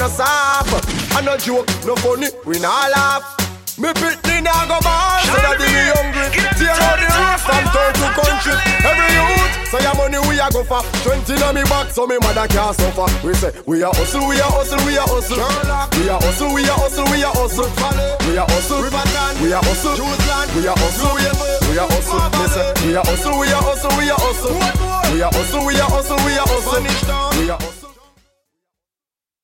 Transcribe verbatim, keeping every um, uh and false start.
no stop. I no joke, no funny, we not laugh. Me pitney now go bar, so that they be hungry. Tear out the roof from town to country. Every youth, so your money we a go for. Twenty on me back, so me mother can't suffer. We say, we a hustle, we a hustle, we a hustle. We a hustle, we a hustle, we a hustle. We a hustle, we a hustle. We a hustle, we a hustle. We a hustle, listen. We a hustle, we a hustle, we a hustle. We a hustle, we a hustle, we a hustle. We a hustle.